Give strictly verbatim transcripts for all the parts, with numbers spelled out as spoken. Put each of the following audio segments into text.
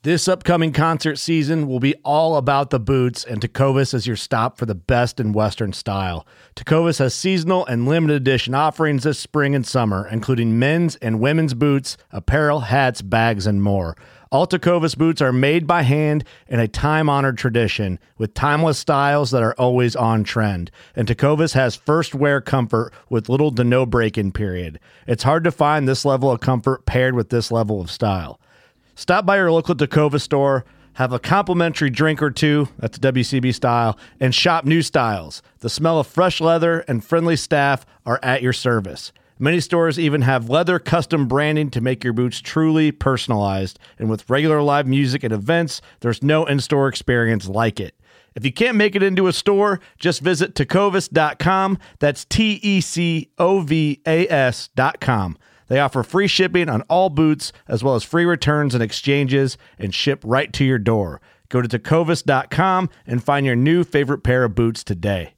This upcoming concert season will be all about the boots, and Tecovas is your stop for the best in Western style. Tecovas has seasonal and limited edition offerings this spring and summer, including men's and women's boots, apparel, hats, bags, and more. All Tecovas boots are made by hand in a time-honored tradition with timeless styles that are always on trend. And Tecovas has first wear comfort with little to no break-in period. It's hard to find this level of comfort paired with this level of style. Stop by your local Tecovas store, have a complimentary drink or two, that's W C B style, and shop new styles. The smell of fresh leather and friendly staff are at your service. Many stores even have leather custom branding to make your boots truly personalized. And with regular live music and events, there's no in-store experience like it. If you can't make it into a store, just visit tecovas dot com. That's T E C O V A S dot com. They offer free shipping on all boots, as well as free returns and exchanges, and ship right to your door. Go to tecovas dot com and find your new favorite pair of boots today.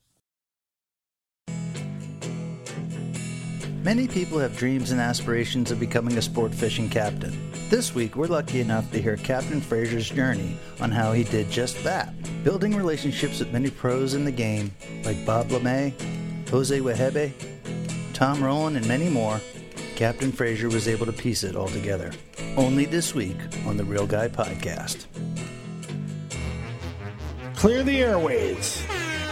Many people have dreams and aspirations of becoming a sport fishing captain. This week, we're lucky enough to hear Captain Fraser's journey on how he did just that. Building relationships with many pros in the game, like Bob LeMay, Jose Wehebe, Tom Rowland, and many more, Captain Fraser was able to piece it all together. Only this week on the Real Guy Podcast. Clear the airways.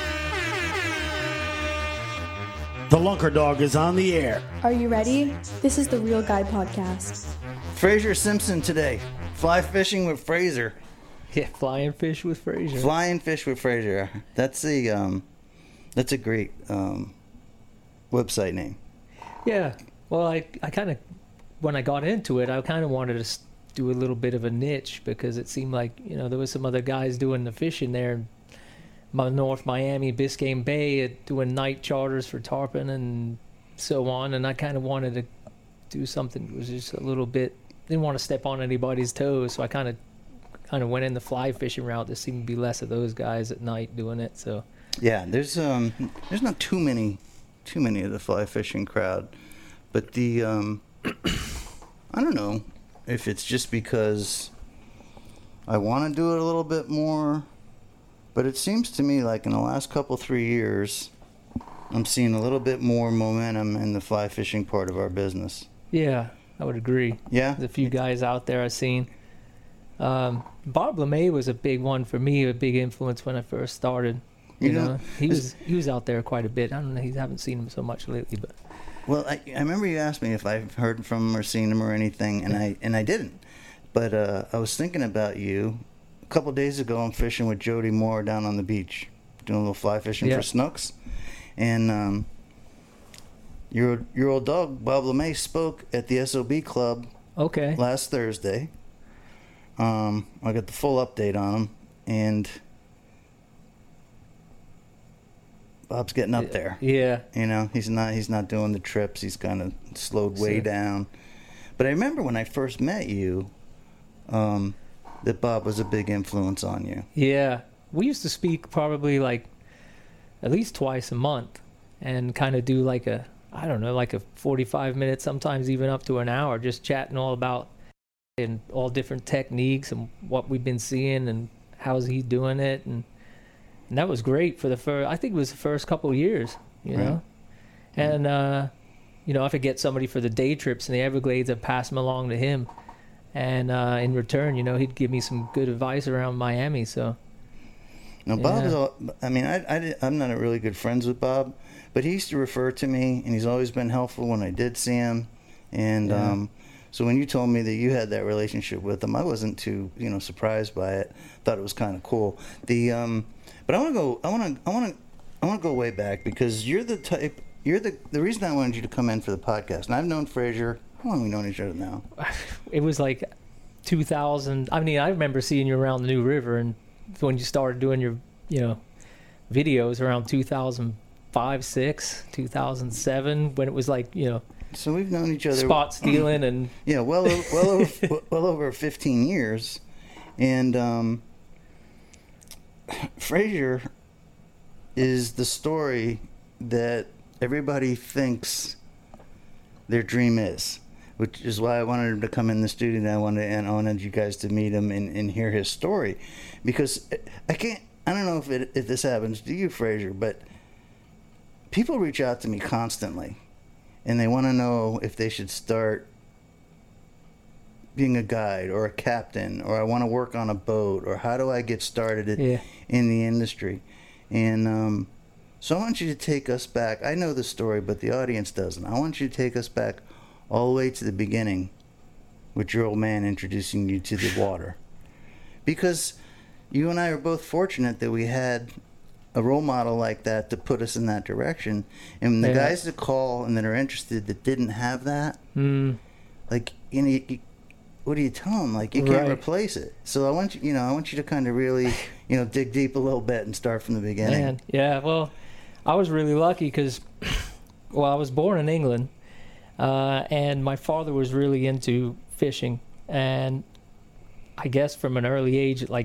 The Lunker Dog is on the air. Are you ready? This is the Real Guy Podcast. Fraser Simpson today. Fly fishing with Fraser. Yeah, flying fish with Fraser. Flying fish with Fraser. That's a um, that's a great um, website name. Yeah. Well, I, I kind of, when I got into it, I kind of wanted to do a little bit of a niche because it seemed like, you know, there was some other guys doing the fishing there in North Miami, Biscayne Bay, doing night charters for tarpon and so on. And I kind of wanted to do something that was just a little bit, didn't want to step on anybody's toes. So I kind of kind of went in the fly fishing route. There seemed to be less of those guys at night doing it. So yeah, there's um there's not too many too many of the fly fishing crowd. But the, um, I don't know if it's just because I want to do it a little bit more, but it seems to me like in the last couple, three years, I'm seeing a little bit more momentum in the fly fishing part of our business. Yeah, I would agree. Yeah? There's a few guys out there I've seen. Um, Bob LeMay was a big one for me, a big influence when I first started. You, you know, know, he was he was out there quite a bit. I don't know, I haven't seen him so much lately, but... Well, I, I remember you asked me if I've heard from him or seen him or anything, and I and I didn't. But uh, I was thinking about you. A couple days ago, I'm fishing with Jody Moore down on the beach, doing a little fly fishing yeah. for snooks. And um, your your old dog, Bob LeMay, spoke at the S O B Club okay. last Thursday. Um, I got the full update on him, and... Bob's getting up there. Yeah. You know, he's not he's not doing the trips. He's kind of slowed way See. down. But I remember when I first met you, um, that Bob was a big influence on you. Yeah. We used to speak probably like at least twice a month and kind of do like a, I don't know, like a forty-five minutes, sometimes even up to an hour, just chatting all about and all different techniques and what we've been seeing and how's he doing it. And And that was great for the first, I think it was the first couple of years, you right. know. And, uh, you know, if I get somebody for the day trips in the Everglades, I'd pass them along to him. And uh, in return, you know, he'd give me some good advice around Miami, so. Now, Bob yeah. is, all, I mean, I, I, I'm not really good friends with Bob, but he used to refer to me, and he's always been helpful when I did see him. And yeah. um, so when you told me that you had that relationship with him, I wasn't too, you know, surprised by it. Thought it was kind of cool. The... Um, But I want to go. I want to. I want to. I want to go way back because you're the type. You're the. The reason I wanted you to come in for the podcast, and I've known Fraser. How long have we known each other now? It was like two thousand. I mean, I remember seeing you around the New River, and when you started doing your, you know, videos around two thousand five, six, two thousand seven, when it was like, you know. So we've known each other. Spot stealing and. Yeah, well, well, over, well over fifteen years, and. um Fraser is the story that everybody thinks their dream is. which is why I wanted him to come in the studio, and I wanted, and I wanted you guys to meet him and, and hear his story. Because I can't, I don't know if, it, if this happens to you, Fraser, but people reach out to me constantly, and they want to know if they should start being a guide or a captain, or I want to work on a boat, or how do I get started at, Yeah. in the industry. And um, so I want you to take us back. I know the story, but the audience doesn't. I want you to take us back all the way to the beginning with your old man introducing you to the water. Because you and I are both fortunate that we had a role model like that to put us in that direction. And the Yeah. guys that call and that are interested that didn't have that, Mm. like, you know, you, what do you tell them? Like, you can't Right. replace it. So I want you, you know, I want you to kind of really, you know, dig deep a little bit and start from the beginning. Man, yeah. Well, I was really lucky because, well, I was born in England, uh, and my father was really into fishing, and I guess from an early age, like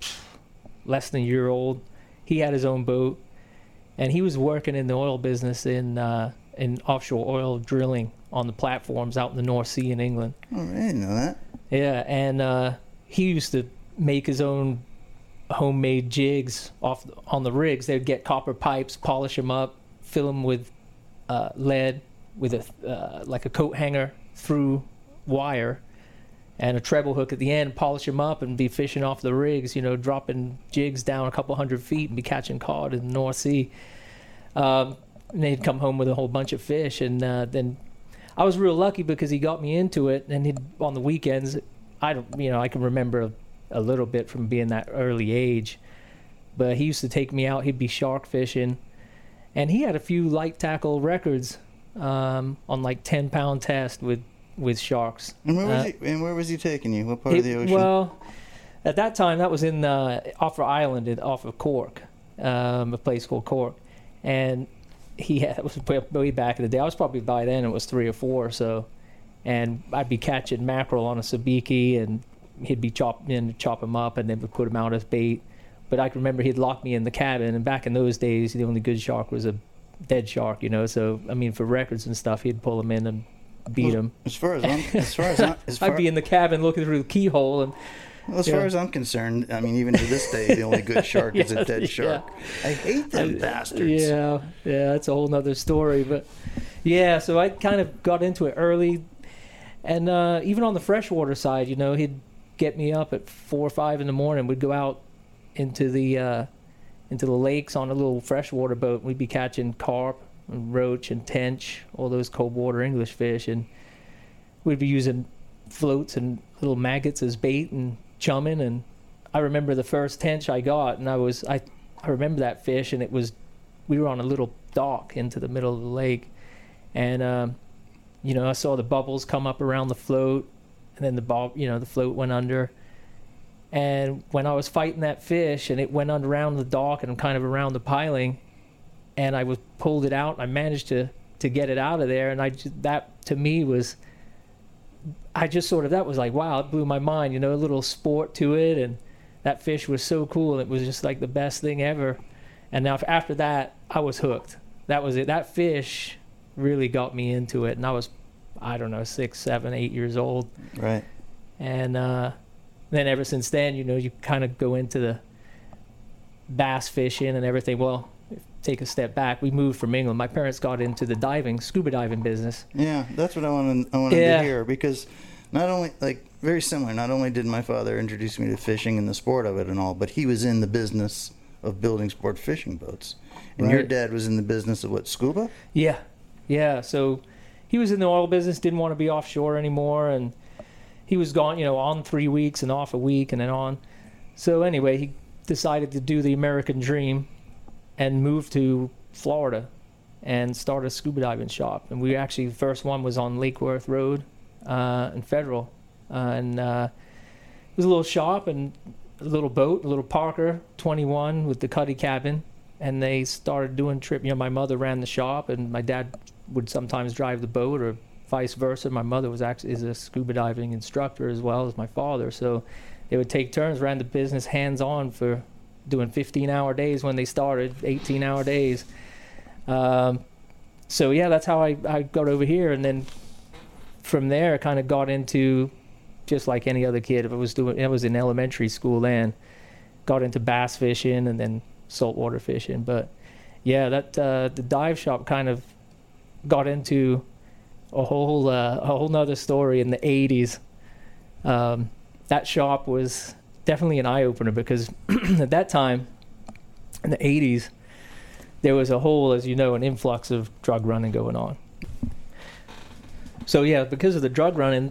less than a year old, he had his own boat, and he was working in the oil business in uh, in offshore oil drilling on the platforms out in the North Sea in England. Oh, I didn't know that. Yeah, and uh, he used to make his own homemade jigs off on the rigs. They'd get copper pipes, polish them up, fill them with uh, lead with a uh, like a coat hanger through wire and a treble hook at the end, polish them up and be fishing off the rigs, you know, dropping jigs down a couple hundred feet and be catching cod in the North Sea. Um, and they'd come home with a whole bunch of fish, and uh, then I was real lucky because he got me into it, and he'd, on the weekends, I don't, you know, I can remember a, a little bit from being that early age, but he used to take me out. He'd be shark fishing, and he had a few light tackle records um, on like ten pound test with with sharks. And where was Uh, he? And where was he taking you? What part It- of the ocean? Well, at that time, that was in uh, off of Island, in- off of Cork, um, a place called Cork, and he had, it was way- way back in the day. I was probably by then it was three or four or so, and I'd be catching mackerel on a sabiki, and he'd be chopping in, chop them up, and then we'd put them out as bait. But I can remember he'd lock me in the cabin, and back in those days, the only good shark was a dead shark, you know. So I mean, for records and stuff, he'd pull them in and beat them. As far as I'm, as far as I'm, as far, I'd be in the cabin looking through the keyhole, and well, as yeah. far as I'm concerned, I mean, even to this day, the only good shark is a Yeah, dead shark. I hate them bastards. yeah, yeah, that's a whole nother story. But yeah, so I kind of got into it early, and uh, even on the freshwater side, you know, he'd get me up at four or five in the morning. We'd go out into the uh, into the lakes on a little freshwater boat. We'd be catching carp and roach and tench, all those cold water English fish, and we'd be using floats and little maggots as bait and chumming. And I remember the first tench I got, and I was I I remember that fish, and it was we were on a little dock into the middle of the lake, and um, you know, I saw the bubbles come up around the float, and then the bob, you know, the float went under. And when I was fighting that fish, and it went under around the dock and kind of around the piling, and I was pulled it out, and I managed to to get it out of there, and I just, that to me was, I just sort of, that was like, wow, it blew my mind, you know, a little sport to it, and that fish was so cool. It was just like the best thing ever. And now after that, I was hooked. That was it. That fish really got me into it, and I was, I don't know, six, seven, eight years old. Right. And uh, then ever since then, you know, you kind of go into the bass fishing and everything. Well, take a step back. We moved from England. My parents got into the diving, scuba diving business. Yeah, that's what I wanted. I wanted Yeah. to hear, because not only, like, very similar. Not only did my father introduce me to fishing and the sport of it and all, but he was in the business of building sport fishing boats. And your Right. dad was in the business of what, scuba? Yeah, yeah. So he was in the oil business, didn't want to be offshore anymore, and he was gone, you know, on three weeks and off a week and then on. So anyway, he decided to do the American dream and move to Florida and start a scuba diving shop. And we actually, the first one was on Lake Worth Road uh, in Federal. Uh, and uh, it was a little shop and a little boat, a little Parker twenty-one with the cuddy cabin. And they started doing trip. You know, my mother ran the shop, and my dad would sometimes drive the boat, or vice versa. My mother was actually is a scuba diving instructor as well as my father. So they would take turns, ran the business hands on for doing fifteen hour days when they started, eighteen hour days. Um, so yeah, that's how I, I got over here. And then from there, kind of got into, just like any other kid, if I was doing, I was in elementary school then, got into bass fishing and then saltwater fishing. But yeah, that uh, the dive shop kind of got into a whole uh, a whole nother story in the eighties. Um, that shop was definitely an eye opener because at that time, in the eighties, there was a whole, as you know, an influx of drug running going on. So yeah, because of the drug running,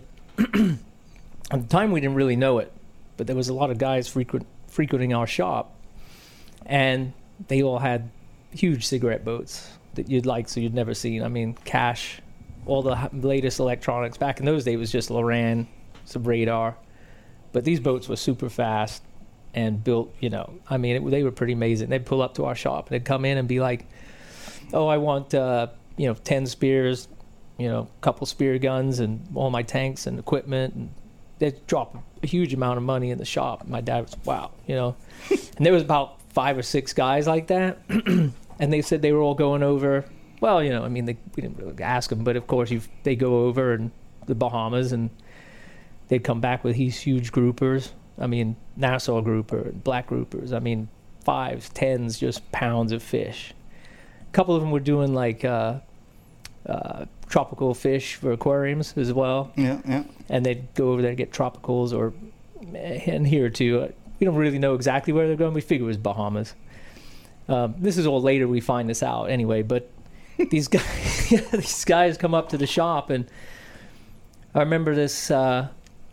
at the time we didn't really know it, but there was a lot of guys frequent, frequenting our shop, and they all had huge cigarette boats that you'd like, so you'd never seen. I mean, Cash, all the h- latest electronics. Back in those days, it was just Loran, some radar, but these boats were super fast and built, you know, I mean, it, they were pretty amazing. They'd pull up to our shop and they'd come in and be like, oh, I want, uh, you know, ten spears, you know, a couple spear guns and all my tanks and equipment. And they'd drop a huge amount of money in the shop. My dad was, wow, you know. And there was about five or six guys like that. And they said they were all going over, well, you know, I mean, they, we didn't really ask them, but of course you they go over in the Bahamas and they'd come back with these huge groupers. I mean, Nassau grouper and black groupers. I mean, fives, tens, just pounds of fish. A couple of them were doing like uh, uh, tropical fish for aquariums as well. Yeah, yeah. And they'd go over there and get tropicals, or and here too. We don't really know exactly where they're going. We figure it was Bahamas. Um, this is all later we find this out anyway. But these guys, these guys come up to the shop, and I remember this. Uh,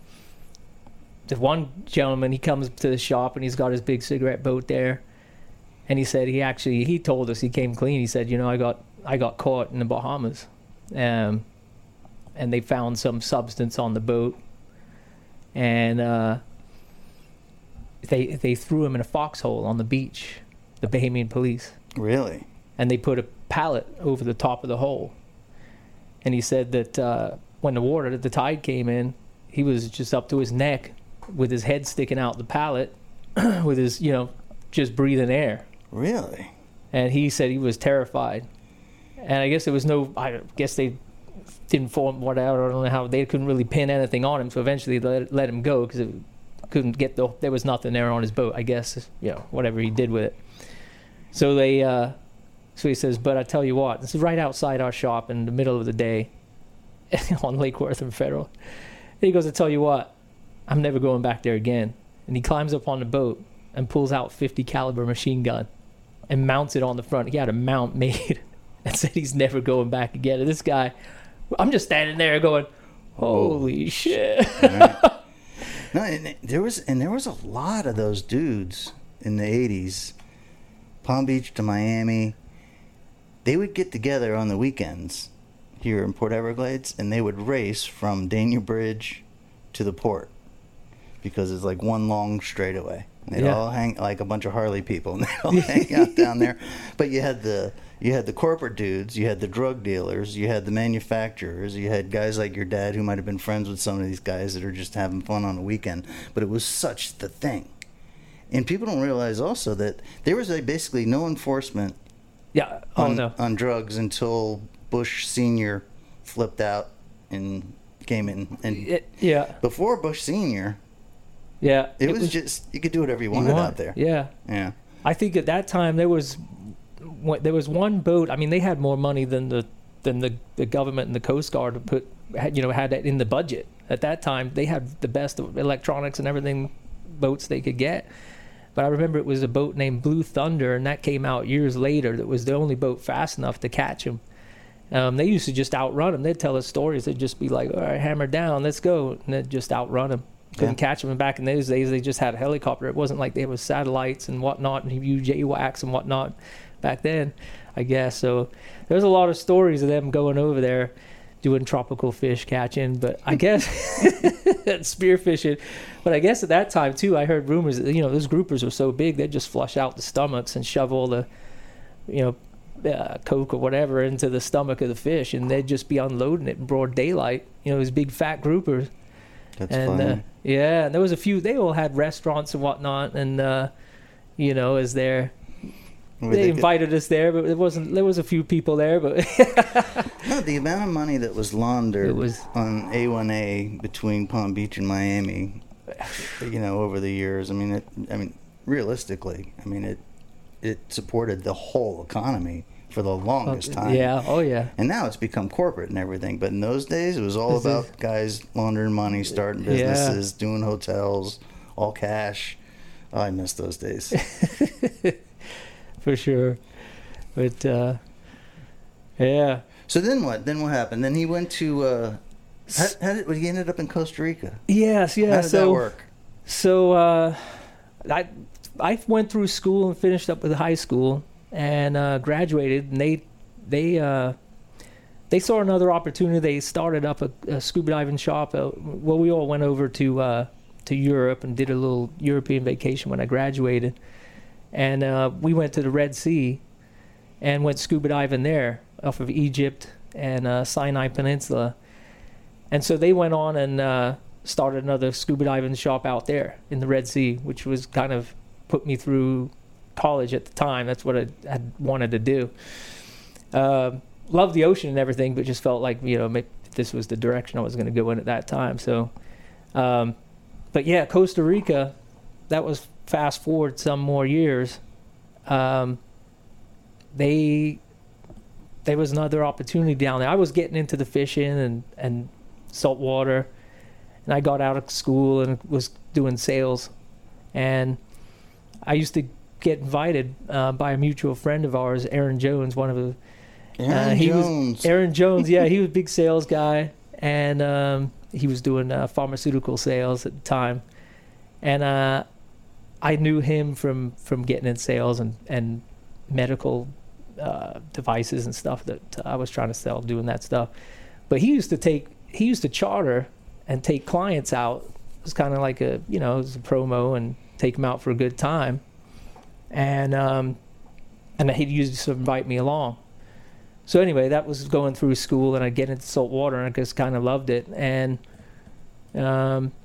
the one gentleman, he comes to the shop and he's got his big cigarette boat there, and he said he actually he told us he came clean. He said, you know, I got I got caught in the Bahamas, um, and they found some substance on the boat, and uh, they they threw him in a foxhole on the beach, the Bahamian police. Really? And they put a pallet over the top of the hole. And he said that uh, when the water, the tide came in, he was just up to his neck with his head sticking out the pallet with his, you know, just breathing air. Really? And he said he was terrified. And I guess there was no, I guess they didn't form whatever, I don't know how, they couldn't really pin anything on him, so eventually they let, let him go because it couldn't get the, there was nothing there on his boat, I guess, you know, whatever he did with it. So they, uh, so he says, but I tell you what, this is right outside our shop in the middle of the day on Lake Worth and Federal. And he goes, I tell you what, I'm never going back there again. And he climbs up on the boat and pulls out fifty caliber machine gun and mounts it on the front. He had a mount made and said he's never going back again. And this guy, I'm just standing there going, holy oh, shit. Right. No, and there was and there was a lot of those dudes in the eighties, Palm Beach to Miami. They would get together on the weekends here in Port Everglades, and they would race from Dania Bridge to the port because it's like one long straightaway. They'd yeah. all hang like a bunch of Harley people, and they'd all hang out down there. But you had the you had the corporate dudes, you had the drug dealers, you had the manufacturers, you had guys like your dad who might have been friends with some of these guys that are just having fun on the weekend. But it was such the thing. And people don't realize also that there was like basically no enforcement yeah. oh, on, no. on drugs until Bush Senior flipped out and came in. And it, yeah. before Bush Senior, yeah, it, it was, was just you could do whatever you wanted you want, out there. Yeah, yeah. I think at that time there was there was one boat. I mean, they had more money than the than the, the government and the Coast Guard to put had, you know had that in the budget at that time. They had the best of electronics and everything boats they could get. But I remember it was a boat named Blue Thunder, and that came out years later. That was the only boat fast enough to catch them. Um, they used to just outrun them. They'd tell us stories. They'd just be like, all right, hammer down, let's go. And they'd just outrun them. Couldn't yeah. catch them. And back in those days, they just had a helicopter. It wasn't like they had satellites and whatnot, and U J WACS and whatnot back then, I guess. So there's a lot of stories of them going over there doing tropical fish catching. But I guess spear fishing. But I guess at that time, too, I heard rumors that, you know, those groupers were so big, they'd just flush out the stomachs and shove all the, you know, Uh, coke or whatever into the stomach of the fish, and they'd just be unloading it in broad daylight. You know, those big fat groupers. That's and funny. Uh, yeah, and there was a few. They all had restaurants and whatnot, and uh, you know, as their Were they they invited us there, but it wasn't. There was a few people there, but No, the amount of money that was laundered It was- on A one A between Palm Beach and Miami, you know, over the years. I mean, it, I mean, realistically, I mean, it it supported the whole economy for the longest time. yeah, oh yeah, And now it's become corporate and everything. But in those days, it was all This about is- guys laundering money, starting Yeah. businesses, doing hotels, all cash. Oh, I miss those days. for sure. But uh, yeah, So then what? Then what happened? Then he went to. Uh, how, how did he ended up in Costa Rica? yes, yeah. How did so that work? So uh, I I went through school and finished up with high school and uh, graduated. And they they uh, they saw another opportunity. They started up a, a scuba diving shop. Uh, well, we all went over to uh, to Europe and did a little European vacation when I graduated. And uh, we went to the Red Sea and went scuba diving there off of Egypt and uh, Sinai Peninsula. And so they went on and uh, started another scuba diving shop out there in the Red Sea, which was kind of put me through college at the time. That's what I had wanted to do. Uh, loved the ocean and everything, but just felt like, you know, maybe this was the direction I was going to go in at that time. So, um, but yeah, Costa Rica, that was fast forward some more years. Um, they, there was another opportunity down there. I was getting into the fishing and, and salt water, and I got out of school and was doing sales. And I used to get invited uh, by a mutual friend of ours, Aaron Jones, one of the Aaron uh, he Jones. was Aaron Jones. Yeah, he was a big sales guy, and um, he was doing uh, pharmaceutical sales at the time. And uh, I knew him from, from getting in sales and and medical uh, devices and stuff that I was trying to sell, doing that stuff. But he used to take he used to charter and take clients out. It was kind of like a you know it was a promo and take them out for a good time. And um, and he used to invite me along. So anyway, that was going through school, and I get into salt water, and I just kind of loved it. And um,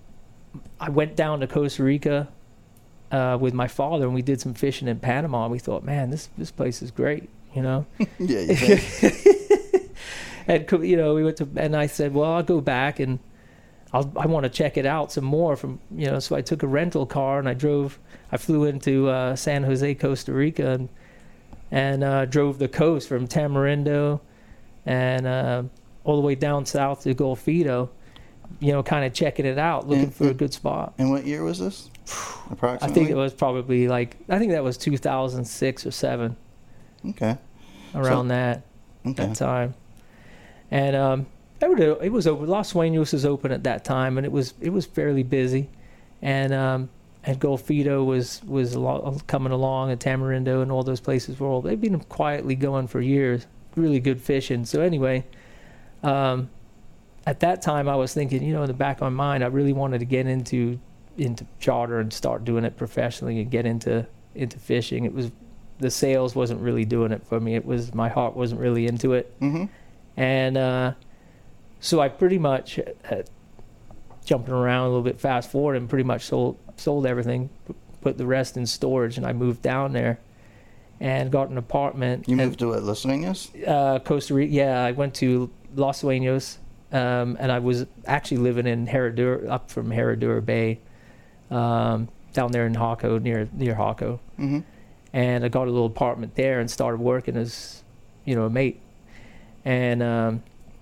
I went down to Costa Rica uh, with my father, and we did some fishing in Panama. And we thought, man, this this place is great, you know. Yeah, you think? And co- you know, we went to, and I said, well, I'll go back and I'll, I want to check it out some more. From you know, so I took a rental car and I drove. I flew into uh, San Jose, Costa Rica, and and uh, drove the coast from Tamarindo and uh, all the way down south to Golfito. You know, kind of checking it out, looking And- for a good spot. And what year was this? Approximately. I think it was probably like I think that was two thousand six or seven, Okay. around that Okay. that time. And um, it was it was open. Los Sueños was open at that time, and it was it was fairly busy. And um, and Golfito was was a lot, coming along, and Tamarindo and all those places were all they've been quietly going for years. Really good fishing. So anyway, um, at that time I was thinking, you know, in the back of my mind, I really wanted to get into into charter and start doing it professionally and get into into fishing. It was the sales wasn't really doing it for me. It was my heart wasn't really into it. Mm-hmm. And uh, so I pretty much, uh, jumping around a little bit fast forward, and pretty much sold sold everything, p- put the rest in storage, and I moved down there and got an apartment. You and, moved to what, Los Sueños? uh, Costa Rica. Yeah, I went to Los Sueños, um, and I was actually living in Herradura, up from Herradura Bay, um, down there in Jaco, near near Jaco. Mm-hmm. And I got a little apartment there and started working as, you know, a mate. And um,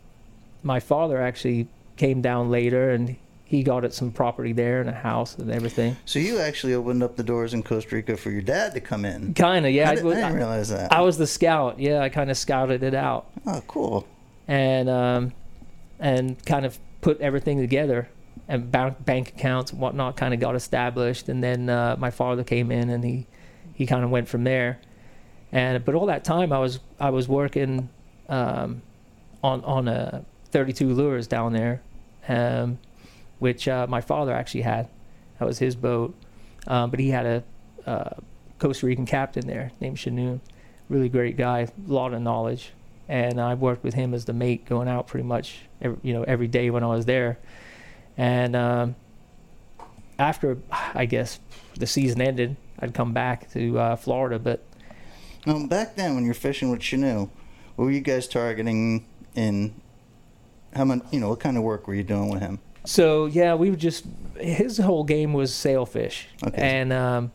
my father actually came down later, and he got at some property there and a house and everything. So you actually opened up the doors in Costa Rica for your dad to come in. Kind of, yeah. I, I, did, I didn't realize that. I was the scout. Yeah, I kind of scouted it out Oh, cool. and um, and kind of put everything together. And bank, bank accounts and whatnot kind of got established. And then uh, my father came in, and he, he kind of went from there. And but all that time I was I was working um, on on a thirty-two lures down there, um, which uh, my father actually had. That was his boat, um, but he had a uh, Costa Rican captain there named Shanoon, really great guy, a lot of knowledge. And I worked with him as the mate, going out pretty much every, you know every day when I was there. And um, after I guess the season ended, I'd come back to uh, Florida, but Um, back then, when you're fishing with Chanel, what were you guys targeting in? How much? You know, what kind of work were you doing with him? So yeah, we would just his whole game was sailfish, Okay. and um,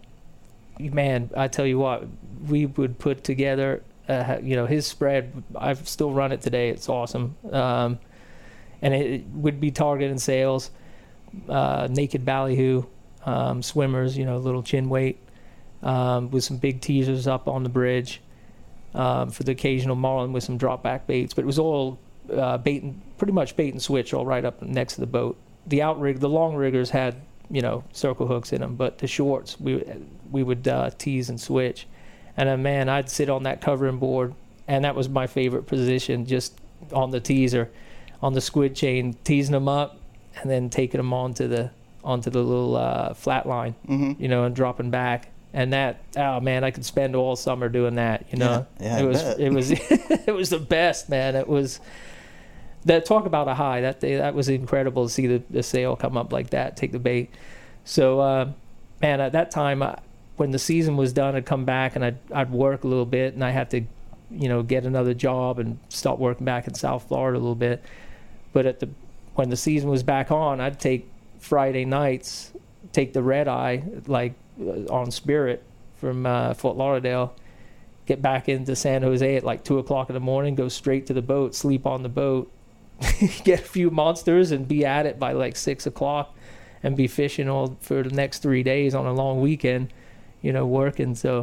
man, I tell you what, we would put together, uh, you know, his spread. I've still run it today. It's awesome, um, and it would be targeting sails, uh, naked ballyhoo, um, swimmers, you know, little chin weight, um, with some big teasers up on the bridge, um, for the occasional marlin with some drop back baits. But it was all uh, bait and pretty much bait and switch, all right up next to the boat. The outrig, the long riggers had, you know, circle hooks in them, but the shorts we we would uh, tease and switch. And uh, man, I'd sit on that covering board, and that was my favorite position, just on the teaser, on the squid chain, teasing them up, and then taking them onto the onto the little uh, flat line, Mm-hmm. you know, and dropping back. And that, oh man, I could spend all summer doing that. You know, Yeah, yeah, I it was bet. it was it was the best, man. It was. That talk about a high. That day, that was incredible to see the, the sail come up like that, take the bait. So, uh, man, at that time, uh, when the season was done, I'd come back and I'd I'd work a little bit, and I had to, you know, get another job and start working back in South Florida a little bit. But at the when the season was back on, I'd take Friday nights, take the red eye like uh, on Spirit from uh, Fort Lauderdale, get back into San Jose at like two o'clock in the morning, go straight to the boat, sleep on the boat. Get a few monsters and be at it by like six o'clock and be fishing all for the next three days on a long weekend, you know, working. So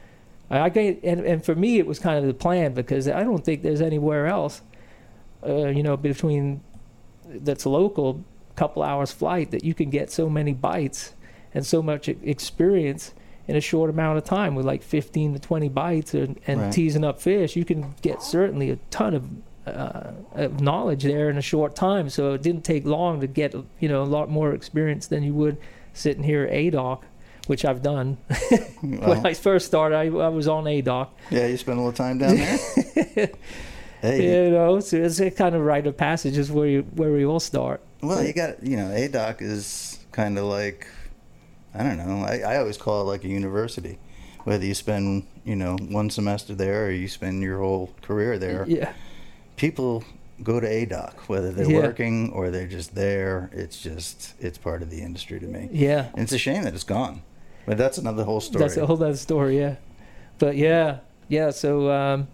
I get, and, and for me, it was kind of the plan, because I don't think there's anywhere else, uh, you know, between that's local, couple hours flight, that you can get so many bites and so much e- experience in a short amount of time with like fifteen to twenty bites and, and Right. teasing up fish. You can get certainly a ton of Uh, of knowledge there in a short time. So it didn't take long to get, you know, a lot more experience than you would sitting here at A D O C, which I've done. When Well, I first started, I, I was on A D O yeah, you spent a little time down there. C. Hey, You know, so it's a kind of rite of passage is where you where we all start. well, you got you know, A D O C is kind of like, I don't know. I, I always call it like a university. Whether you spend you know one semester there or you spend your whole career there, Yeah, people go to A D O C, whether they're Yeah. working or they're just there. It's just, it's part of the industry to me. yeah. And it's a shame that it's gone. But that's another whole story. That's a whole other story, yeah. But yeah, yeah. So, um,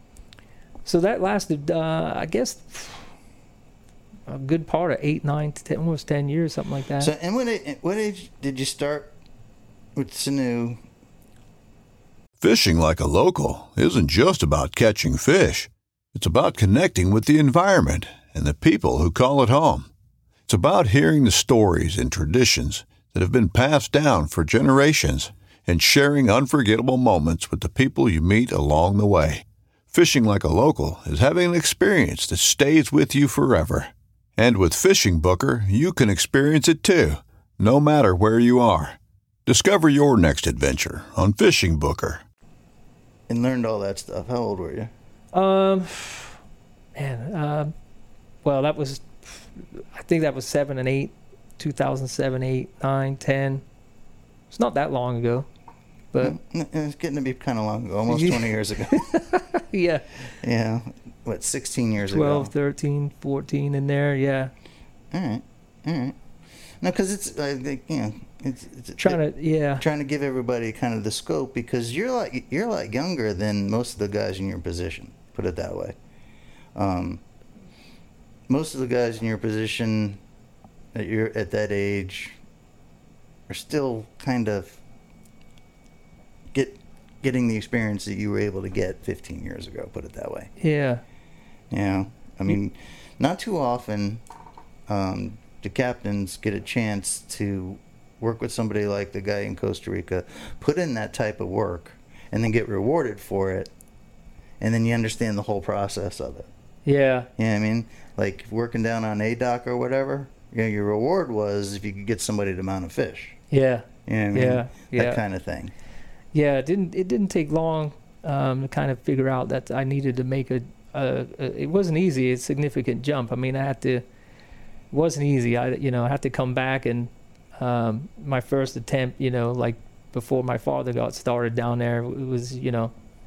so that lasted, uh, I guess, a good part of eight, nine, ten, almost ten years, something like that. So, and what age, what age did you start with Sanu? Fishing like a local isn't just about catching fish. It's about connecting with the environment and the people who call it home. It's about hearing the stories and traditions that have been passed down for generations and sharing unforgettable moments with the people you meet along the way. Fishing like a local is having an experience that stays with you forever. And with Fishing Booker, you can experience it too, no matter where you are. Discover your next adventure on Fishing Booker. And learned all that stuff. How old were you? Um, man, um, well, that was, I think that was seven and eight, two thousand seven, eight, nine, ten. It's not that long ago, but Mm, It's getting to be kind of long ago, almost Yeah. twenty years ago. yeah, Yeah. What, sixteen years twelve, ago? thirteen, fourteen in there. Yeah. All right. All right. No, because it's, I think, you know, it's, it's Trying to, yeah. trying to give everybody kind of the scope, because you're like you're like younger than most of the guys in your position. Put it that way. Um, most of the guys in your position, that you're at that age, are still kind of get getting the experience that you were able to get fifteen years ago. Put it that way. Yeah. You know, I mean, not too often um, do captains get a chance to work with somebody like the guy in Costa Rica, put in that type of work, and then get rewarded for it, and then you understand the whole process of it. Yeah. You know what I mean? Like working down on A D O C or whatever, you know, your reward was if you could get somebody to mount a fish. Yeah. You know what I mean? Yeah. Yeah. That kind of thing. Yeah. It didn't, it didn't take long, um, to kind of figure out that I needed to make a, a, a it wasn't easy, a significant jump. I mean, I had to, it wasn't easy. I, you know, I had to come back and, um, my first attempt, you know, like before my father got started down there, it was, you know,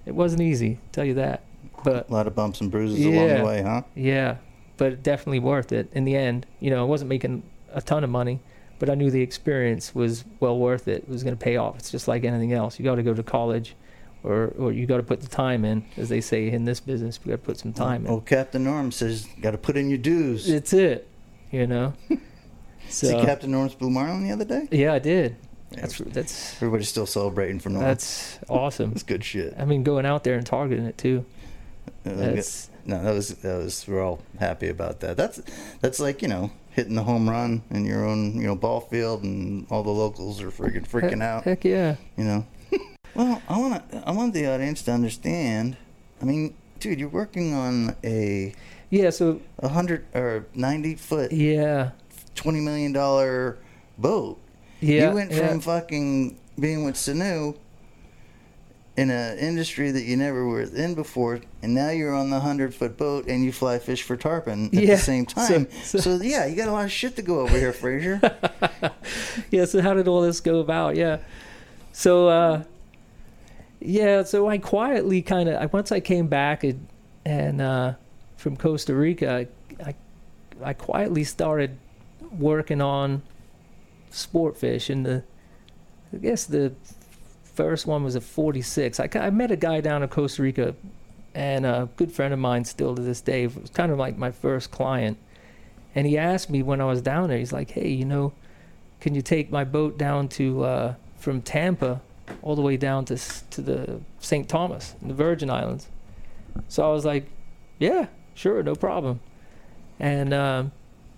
It wasn't easy, tell you that. But A lot of bumps and bruises Yeah. along the way, huh? yeah, but definitely worth it in the end. You know, I wasn't making a ton of money, but I knew the experience was well worth it. It was going to pay off. It's just like anything else. You got to go to college, or or you got to put the time in, as they say in this business. We got to put some time in. Oh, Captain Norm says, got to put in your dues. It's it, you know. So See Captain Norm's Blue Marlin the other day? yeah, I did. Yeah, That's that's everybody's still celebrating for Norm. that's awesome. That's good shit. I mean, going out there and targeting it too. Uh, That's no, that was that was. We're all happy about that. That's that's like, you know, hitting the home run in your own, you know, ball field, and all the locals are freaking freaking heck, out. Heck yeah. You know. Well, I want I want the audience to understand. I mean, dude, you're working on a Yeah. So a hundred or ninety foot, yeah. twenty million dollar boat. Yeah. You went yeah. from fucking being with Sanu in an industry that you never were in before, and now you're on the hundred foot boat and you fly fish for tarpon at Yeah, the same time. so- So, so- yeah, you got a lot of shit to go over here, Fraser. Yeah, so how did all this go about? Yeah. So, uh, yeah, so I quietly kind of, once I came back and, and uh, from Costa Rica, I, I, I quietly started working on sport fish. And the, I guess the first one was a forty-six. I, I met a guy down in Costa Rica, and a good friend of mine still to this day. It was kind of like my first client. And he asked me when I was down there, he's like, hey, you know, can you take my boat down to uh, from Tampa all the way down to s- to the Saint Thomas, in the Virgin Islands? So I was like, yeah, sure, no problem. And um,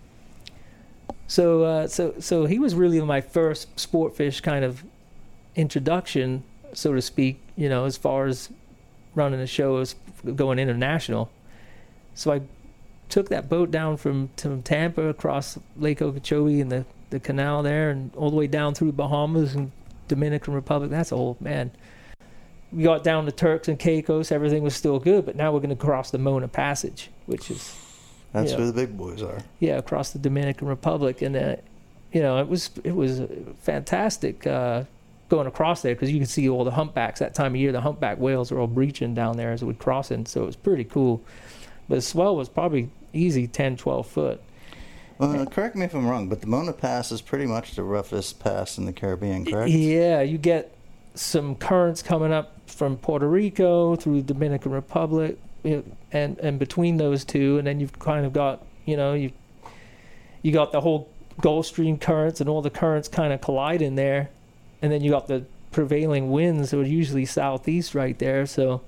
so uh, so so he was really my first sport fish kind of introduction, so to speak, you know, as far as running a show, as going international. So I took that boat down from, from Tampa across Lake Okeechobee and the, the canal there, and all the way down through Bahamas and Dominican Republic. That's old, man. We got down to Turks and Caicos. Everything was still good, but now we're going to cross the Mona Passage, which is, That's Yeah. where the big boys are. yeah, across the Dominican Republic. And, uh, you know, it was it was fantastic uh, going across there, because you could see all the humpbacks. That time of year, the humpback whales are all breaching down there as we cross in, so it was pretty cool. But the swell was probably easy ten, twelve foot. Well, correct me if I'm wrong, but the Mona Pass is pretty much the roughest pass in the Caribbean, correct? Yeah, you get some currents coming up from Puerto Rico through the Dominican Republic, you know, and and between those two, and then you've kind of got, you know, you you got the whole Gulf Stream currents, and all the currents kind of collide in there, and then you got the prevailing winds that are usually southeast right there, so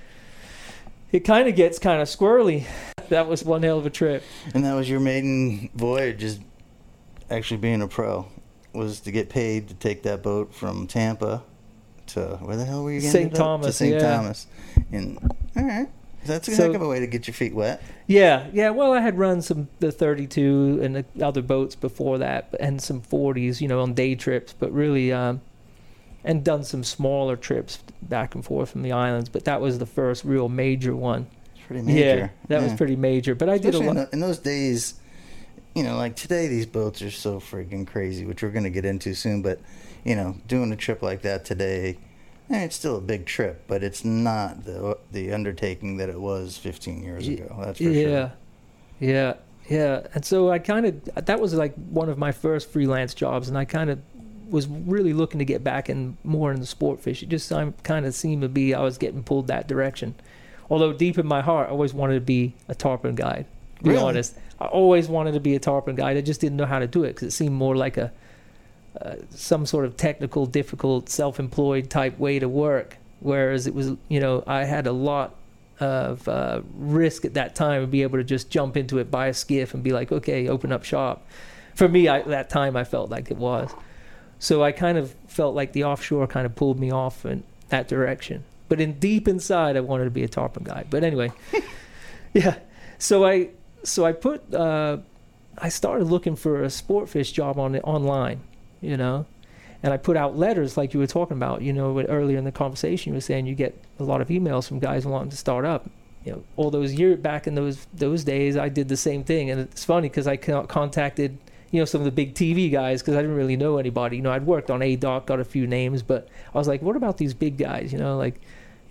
it kind of gets kind of squirrely. That was one hell of a trip. And that was your maiden voyage, is actually being a pro, was to get paid to take that boat from Tampa to, where the hell were you getting Saint it up? Thomas, To Saint yeah. Thomas. And, all right. That's a So- heck of a way to get your feet wet. Yeah, yeah. Well, I had run some the thirty-two and the other boats before that, and some forties, you know, on day trips. But really, um, and done some smaller trips back and forth from the islands. But that was the first real major one. It's pretty major. Yeah, that was Yeah. pretty major. But I did a Especially in, lot. the, in those days, you know, like today, these boats are so freaking crazy, which we're going to get into soon. But, you know, doing a trip like that today, eh, it's still a big trip, but it's not the the undertaking that it was fifteen years Y- ago. That's for yeah, sure. yeah, yeah. And so I kind of that was like one of my first freelance jobs, and I kind of was really looking to get back in more in the sport fish. It just kind of seemed to be I was getting pulled that direction. Although deep in my heart, I always wanted to be a tarpon guide. To be Really? honest, I always wanted to be a tarpon guide. I just didn't know how to do it because it seemed more like a uh, some sort of technical, difficult, self-employed type way to work. Whereas it was, you know, I had a lot of uh, risk at that time and be able to just jump into it, buy a skiff, and be like, okay, open up shop. For me, I, that time I felt like it was. So I kind of felt like the offshore kind of pulled me off in that direction. But in deep inside, I wanted to be a tarpon guide. But anyway, yeah. So I so I put uh, I started looking for a sport fish job on online, you know, and I put out letters like you were talking about. You know, when earlier in the conversation, you were saying you get a lot of emails from guys wanting to start up. You know, all those years back in those those days, I did the same thing, and it's funny because I con- contacted. You know, some of the big T V guys, because I didn't really know anybody. You know, I'd worked on A D O C, got a few names, but I was like, what about these big guys? You know, like,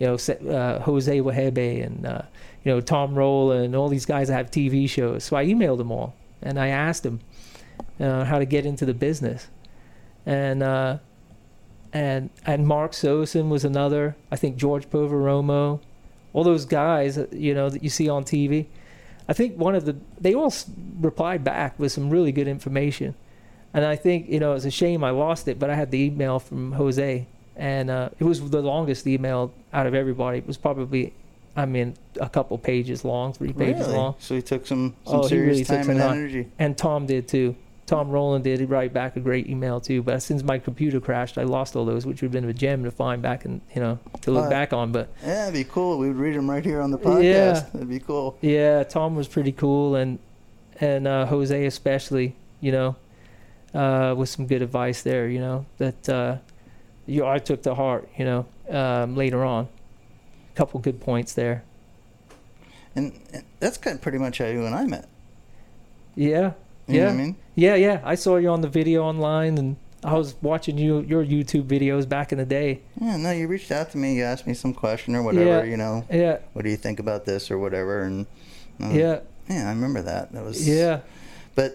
you know, uh, Jose Wahebe and, uh, you know, Tom Rowland and all these guys that have T V shows. So I emailed them all, and I asked them uh, how to get into the business. And uh, and and Mark Sosin was another. I think George Poveromo, all those guys, you know, that you see on T V. I think one of the, they all replied back with some really good information. And I think, you know, it's a shame I lost it, but I had the email from Jose, and uh, it was the longest email out of everybody. It was probably, I mean, a couple pages long, three pages Really? long. So he took some, some Oh, he serious really took time some and time. energy. And Tom did too. Tom Rowland did. He write back a great email too. But since my computer crashed, I lost all those, which would have been a gem to find back and, you know, to look Uh, back on. But Yeah, it'd be cool. We would read them right here on the podcast. Yeah. It'd be cool. yeah, Tom was pretty cool, and and uh, Jose especially, you know, uh, with some good advice there, you know, that uh, you I took to heart, you know, um, later on. A couple good points there. And, and that's kind of pretty much how you and I met. Yeah. You yeah. know what I mean? Yeah, yeah. I saw you on the video online, and I was watching you your YouTube videos back in the day. Yeah, no, you reached out to me. You asked me some question or whatever, Yeah. you know. Yeah. What do you think about this or whatever? And uh, Yeah. yeah, I remember that. That was Yeah. But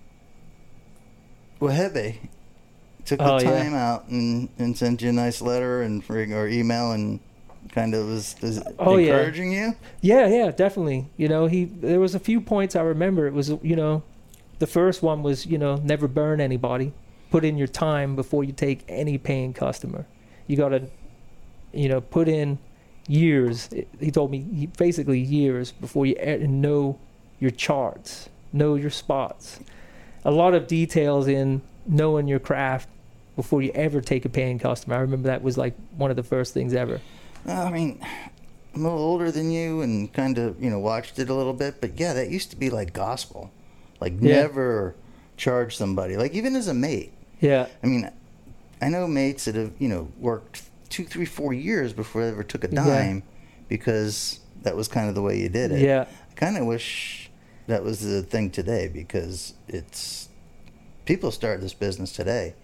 Wahebe took the Oh, yeah. time out and, and sent you a nice letter and frig- or email and kind of was, was Oh, yeah. encouraging you. Yeah, yeah, definitely. You know, he there was a few points I remember. It was, you know, the first one was, you know, never burn anybody. Put in your time before you take any paying customer. You got to, you know, put in years. He told me basically years before you e- know your charts, know your spots. A lot of details in knowing your craft before you ever take a paying customer. I remember that was like one of the first things ever. I mean, I'm a little older than you and kind of, you know, watched it a little bit. But yeah, that used to be like gospel. Like Yeah. never charge somebody. Like even as a mate. Yeah. I mean, I know mates that have, you know, worked two, three, four years before they ever took a Yeah. dime because that was kind of the way you did it. Yeah. I kind of wish that was the thing today because it's people start this business today.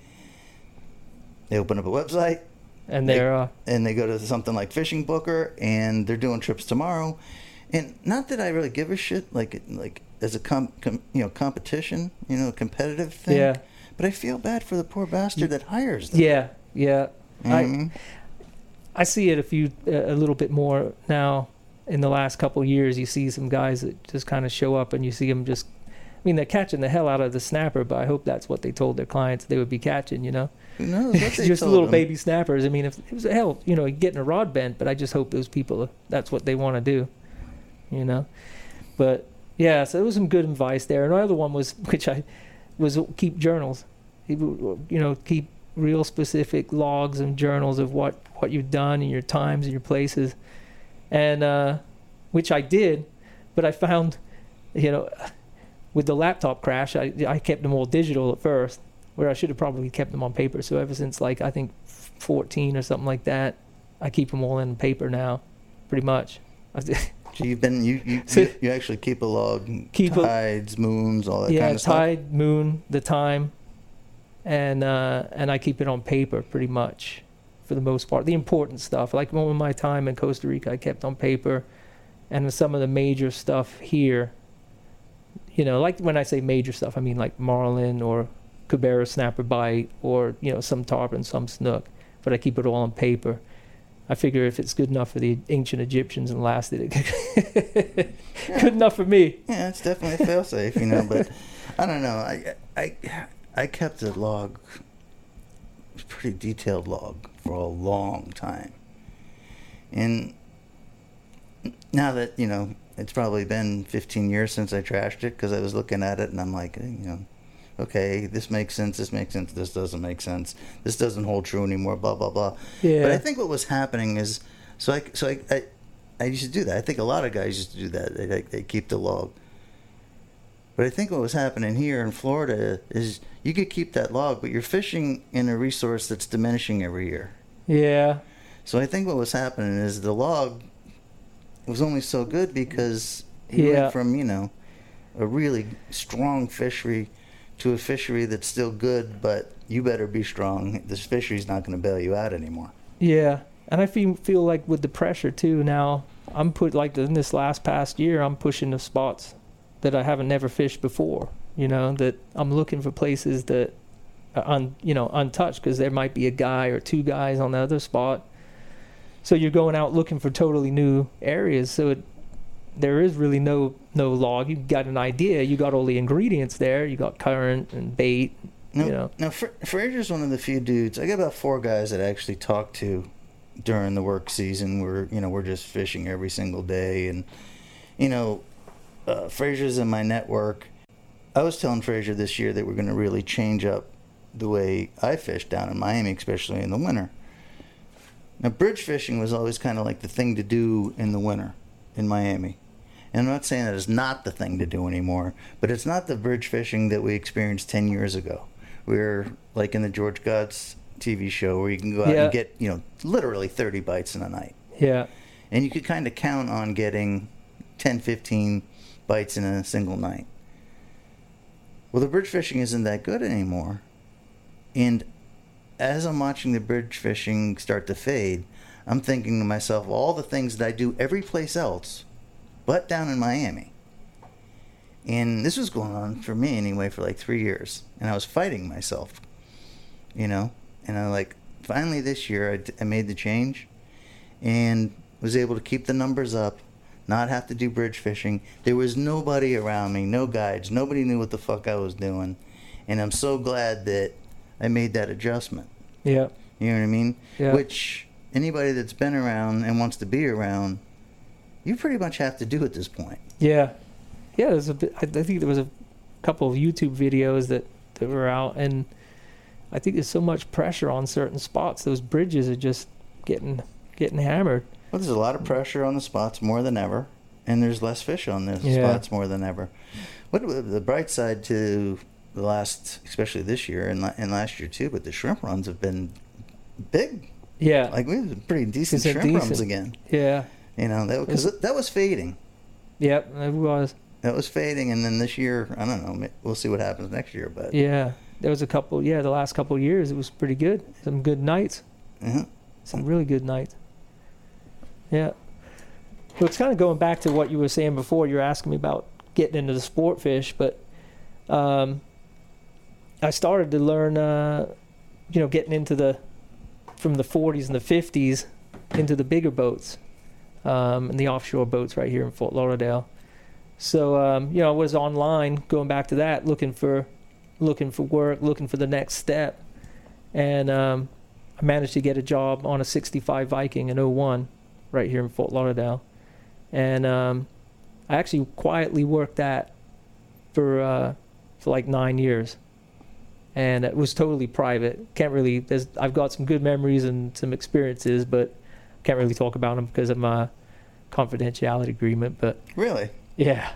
They open up a website And They- they're, uh, and they go to something like Fishing Booker and they're doing trips tomorrow. And not that I really give a shit, like like as a com, com you know competition, you know, competitive thing. Yeah. But I feel bad for the poor bastard that hires them. yeah, yeah. You know what I I, mean? I see it a few, uh, a little bit more now in the last couple of years. You see some guys that just kind of show up and you see them just, I mean, they're catching the hell out of the snapper, but I hope that's what they told their clients they would be catching, you know? Who knows what they just told little them. baby snappers. I mean, if it was hell, you know, getting a rod bent, but I just hope those people, that's what they want to do, you know? But yeah, so there was some good advice there. Another one was, which I, was keep journals. You know, keep real specific logs and journals of what, what you've done and your times and your places. And, uh, which I did, but I found, you know, with the laptop crash, I, I kept them all digital at first, where I should have probably kept them on paper. So ever since like, I think fourteen or something like that, I keep them all in paper now, pretty much. So you've been you you, So- you, you actually keep a log, Keep a- tides, moons, all that yeah, kind of stuff. tide, moon, the time, and uh, and I keep it on paper pretty much, for the most part. The important stuff, like one of my time in Costa Rica, I kept on paper, and some of the major stuff here. You know, like when I say major stuff, I mean like marlin or Cabera snapper bite, or you know some tarpon, some snook. But I keep it all on paper. I figure if it's good enough for the ancient Egyptians and lasted, it good enough for me. Yeah, it's definitely a fail-safe, you know. But I don't know. I I I kept a log, a pretty detailed log, for a long time. And now that you know, it's probably been fifteen years since I trashed it because I was looking at it and I'm like, you know, okay, this makes sense. This makes sense. This doesn't make sense. This doesn't hold true anymore. Blah blah blah. Yeah. But I think what was happening is, so I so I. I I used to do that. I think a lot of guys used to do that. They they, they keep the log. But I think what was happening here in Florida is you could keep that log, but you're fishing in a resource that's diminishing every year. Yeah. So I think what was happening is the log was only so good because he Yeah. went from, you know, a really strong fishery to a fishery that's still good, but you better be strong. This fishery's not going to bail you out anymore. Yeah, and I feel feel like with the pressure too now, I'm put like in this last past year, I'm pushing the spots that I haven't never fished before. You know, that I'm looking for places that are un, you know, untouched, because there might be a guy or two guys on the other spot. So you're going out looking for totally new areas. So it, there is really no no log. You got an idea. You got all the ingredients there. You got current and bait. Now, you know. now Fra- Fraser's one of the few dudes. I got about four guys that I actually talk to during the work season. Where you know we're just fishing every single day, and you know, uh, Fraser's in my network. I was telling Fraser this year that we're going to really change up the way I fish down in Miami, especially in the winter. Now, bridge fishing was always kind of like the thing to do in the winter in Miami. And I'm not saying that it's not the thing to do anymore, but it's not the bridge fishing that we experienced ten years ago. We're like in the George Gotts T V show where you can go out Yeah. and get, you know, literally thirty bites in a night. Yeah. And you could kind of count on getting ten, fifteen bites in a single night. Well, the bridge fishing isn't that good anymore. And as I'm watching the bridge fishing start to fade, I'm thinking to myself, all the things that I do every place else, but down in Miami. And this was going on for me anyway for like three years. And I was fighting myself, you know. And I like, finally this year I, d- I made the change and was able to keep the numbers up, not have to do bridge fishing. There was nobody around me, no guides. Nobody knew what the fuck I was doing. And I'm so glad that I made that adjustment. Yeah. You know what I mean? Yeah. Which anybody that's been around and wants to be around, you pretty much have to do at this point. Yeah. Yeah, there's a bit, I I think there was a couple of YouTube videos that, that were out, and I think there's so much pressure on certain spots. Those bridges are just getting getting hammered. Well, there's a lot of pressure on the spots more than ever, and there's less fish on the Yeah. spots more than ever. What the bright side to the last, especially this year and, la- and last year too, but the shrimp runs have been big. Yeah. Like we had pretty decent Is it shrimp runs decent? again. Yeah. You know, that because that was fading. Yep, it was. That was fading, and then this year, I don't know. We'll see what happens next year, but Yeah. There was a couple, yeah, the last couple of years, it was pretty good. Some good nights. uh Some really good nights. Yeah. So it's kind of going back to what you were saying before. You were asking me about getting into the sport fish, but um, I started to learn, uh, you know, getting into the, from the forties and the fifties into the bigger boats, um, and the offshore boats right here in Fort Lauderdale. So, um, you know, I was online, going back to that, looking for, looking for work, looking for the next step. And um, I managed to get a job on a sixty-five Viking in oh one right here in Fort Lauderdale. And um, I actually quietly worked that for uh, for like nine years. And it was totally private. Can't really, there's, I've got some good memories and some experiences, but can't really talk about them because of my confidentiality agreement. But really, yeah.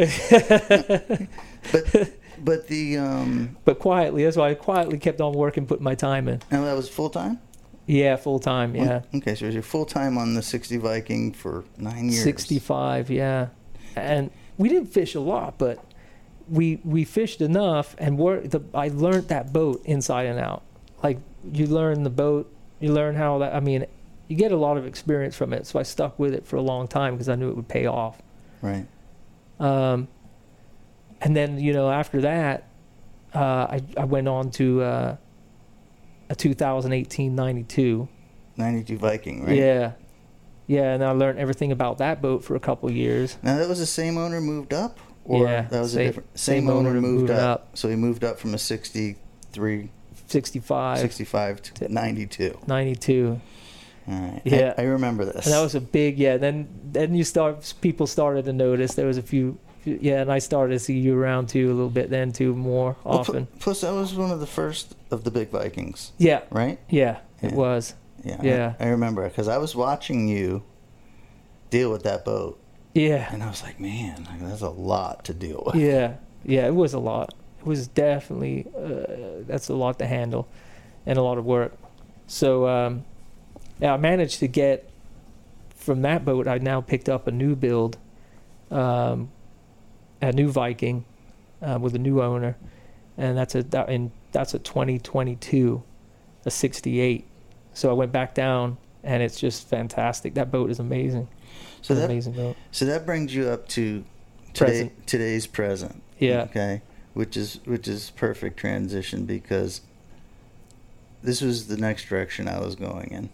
but but the um, But quietly, that's why I quietly kept on working, putting my time in. and that was full time. Yeah, full time, yeah. Okay, so you're full time on the sixty Viking for nine years. sixty-five, yeah. And we didn't fish a lot, but we we fished enough, and work, the, I learned that boat inside and out. Like, you learn the boat, you learn how that, I mean, you get a lot of experience from it. So I stuck with it for a long time because I knew it would pay off. Right. Um, and then, you know, after that, uh, I, I went on to uh, a two thousand eighteen ninety-two. ninety-two Viking, right? Yeah. Yeah, and I learned everything about that boat for a couple years. Now that was the same owner moved up, or Yeah, that was same- a different same, same owner owner moved, moved up. up. So he moved up from a sixty-three, sixty-five, sixty-five to ninety-two. ninety-two. All right. Yeah. I, I remember this. And that was a big, yeah. Then then you start, people started to notice. There was a few, yeah, and I started to see you around too a little bit then too, more Well, pl- often. plus, that was one of the first of the big Vikings, Yeah, right? yeah, it Yeah. was. Yeah. Yeah. I, I remember because I was watching you deal with that boat, Yeah, and I was like, man, like, that's a lot to deal with. yeah, yeah. It was a lot. It was definitely uh, that's a lot to handle, and a lot of work. So um, yeah, I managed to get from that boat. I now picked up a new build, um, a new Viking, uh, with a new owner, and that's a that, and that's a twenty twenty-two, a sixty-eight. So I went back down and it's just fantastic. That boat is amazing. So An that amazing boat. so that brings you up to today, Present. today's present. Yeah. Okay. Which is which is perfect transition because this was the next direction I was going in.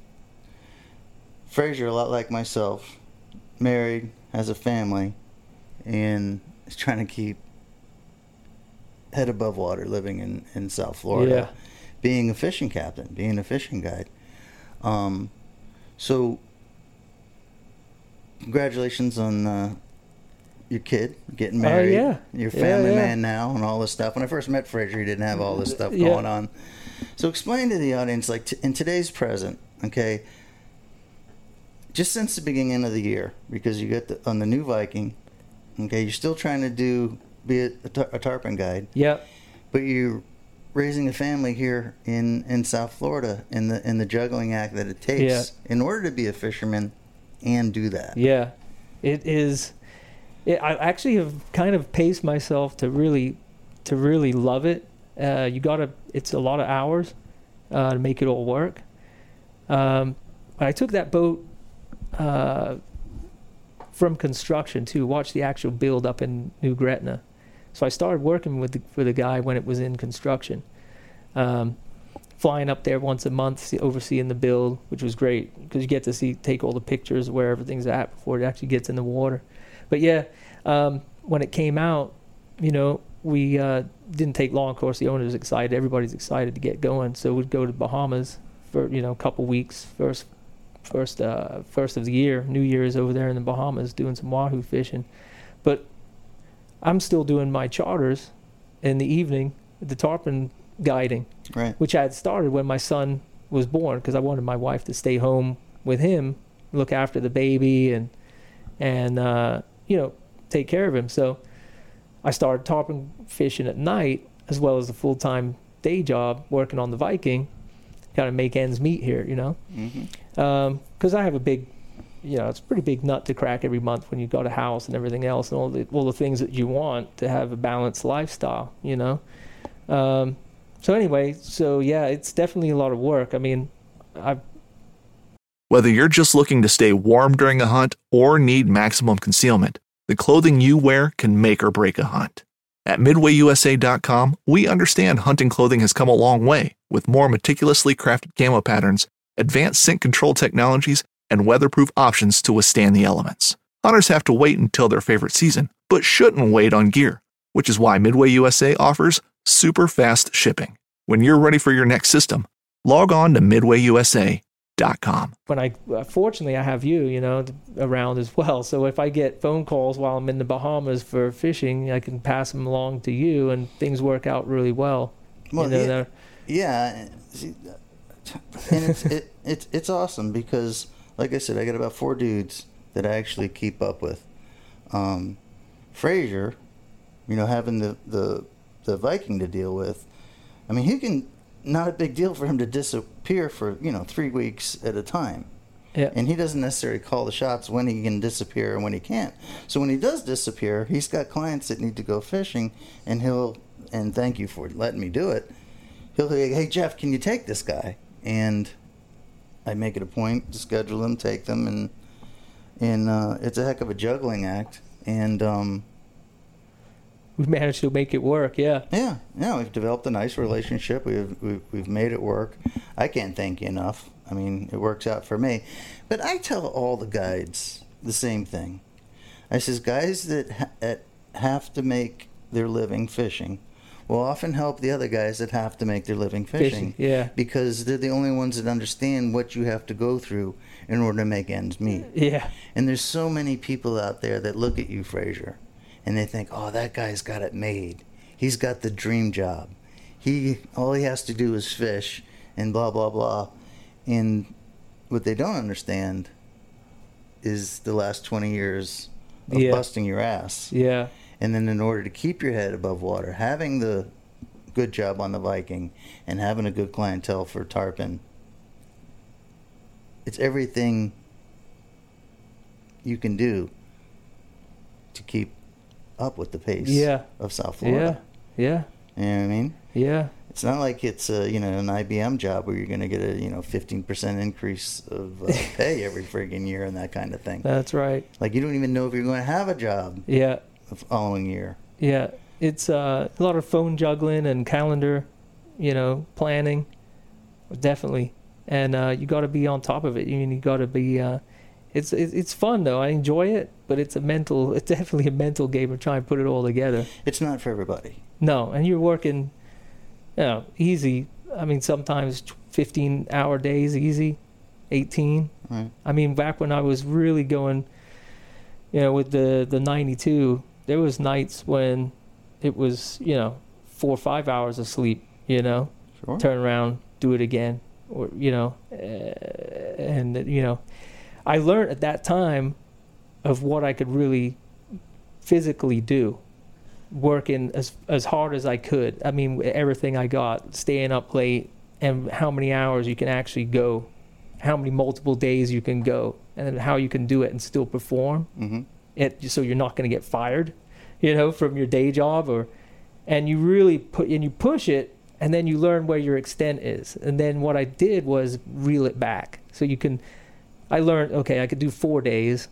Fraser, a lot like myself, married, has a family, and is trying to keep head above water, living in, in South Florida, Yeah. being a fishing captain, being a fishing guide. Um, so, congratulations on uh, your kid getting Oh, married. yeah. You're a Yeah, family yeah. man now and all this stuff. When I first met Fraser, he didn't have all this stuff Yeah. going on. So explain to the audience, like t- in today's present, okay, just since the beginning of the year, because you got the, on the new Viking, okay, you're still trying to do, be a, a, tar- a tarpon guide, Yep. but you're raising a family here in, in South Florida in the in the juggling act that it takes Yeah. in order to be a fisherman and do that. Yeah, it is. It, I actually have kind of paced myself to really, to really love it. Uh, you gotta. It's a lot of hours uh, to make it all work. Um, but I took that boat uh, from construction to watch the actual build up in New Gretna. So I started working with the, for the guy when it was in construction. Um, flying up there once a month, see, overseeing the build, which was great because you get to see, take all the pictures of where everything's at before it actually gets in the water. But yeah, um, when it came out, you know, we uh, didn't take long. Of course, the owner's excited. Everybody's excited to get going. So we'd go to Bahamas for, you know, a couple weeks. First, first, uh, first of the year, New Year's over there in the Bahamas doing some wahoo fishing. But I'm still doing my charters in the evening, the tarpon guiding, Right. which I had started when my son was born because I wanted my wife to stay home with him, look after the baby, and and uh, you know, take care of him. So I started tarpon fishing at night as well as a full time day job working on the Viking, kind of make ends meet here, you know, Mm-hmm. because I have a big, you know, it's a pretty big nut to crack every month when you've got a house and everything else and all the all the things that you want to have a balanced lifestyle, you know. Um, so anyway, so yeah, it's definitely a lot of work. I mean, I Whether you're just looking to stay warm during a hunt or need maximum concealment, the clothing you wear can make or break a hunt. At Midway U S A dot com, we understand hunting clothing has come a long way with more meticulously crafted camo patterns, advanced scent control technologies, and weatherproof options to withstand the elements. Hunters have to wait until their favorite season, but shouldn't wait on gear, which is why Midway U S A offers super fast shipping. When you're ready for your next system, log on to Midway U S A dot com. when I uh, fortunately I have you, you know, t- around as well. So if I get phone calls while I'm in the Bahamas for fishing, I can pass them along to you, and things work out really well. Well, you know, yeah, they're- yeah, see, and it's it, it's it's awesome because, like I said, I got about four dudes that I actually keep up with. Um, Fraser, you know, having the, the the Viking to deal with, I mean, he can not a big deal for him to disappear for you know three weeks at a time. Yeah. And he doesn't necessarily call the shots when he can disappear and when he can't. So when he does disappear, he's got clients that need to go fishing, and he'll, and thank you for letting me do it, he'll say, hey, Jeff, can you take this guy? And I make it a point to schedule them, take them, and and uh, it's a heck of a juggling act. And um, We've managed to make it work. Yeah. yeah, yeah, we've developed a nice relationship. We've, we've we've made it work. I can't thank you enough. I mean, it works out for me. But I tell all the guides the same thing. I says, guys that, ha- that have to make their living fishing will often help the other guys that have to make their living fishing. Fishing, yeah. Because they're the only ones that understand what you have to go through in order to make ends meet. Yeah. And there's so many people out there that look at you, Fraser, and they think, oh, that guy's got it made. He's got the dream job. He all he has to do is fish and blah, blah, blah. And what they don't understand is the last twenty years of Yeah. busting your ass. Yeah. And then in order to keep your head above water, having the good job on the Viking and having a good clientele for tarpon, it's everything you can do to keep up with the pace Yeah. of South Yeah. Florida. Yeah. You know what I mean? Yeah. It's not like it's a, you know, an I B M job where you're going to get a, you know, fifteen percent increase of uh, pay every friggin' year and that kind of thing. That's right. Like, you don't even know if you're going to have a job Yeah. the following year. Yeah. It's uh, a lot of phone juggling and calendar, you know, planning. Definitely. And uh, you got to be on top of it. You you got to be. Uh, it's it, it's fun though. I enjoy it, but it's a mental. It's definitely a mental game of trying to put it all together. It's not for everybody. No, and you're working, you know, easy. I mean, sometimes fifteen hour days, easy, eighteen. Right. I mean, back when I was really going, you know, with the the ninety-two, there was nights when it was, you know, four or five hours of sleep. You know, Sure. turn around, do it again, or you know, uh, and you know, I learned at that time of what I could really physically do, working as as hard as I could. I mean, everything I got, staying up late, and how many hours you can actually go, how many multiple days you can go, and then how you can do it and still perform. Mm-hmm. It so you're not going to get fired, you know, from your day job, or and you really put and you push it. And then you learn where your extent is. And then what I did was reel it back. So you can, I learned, okay, I could do four days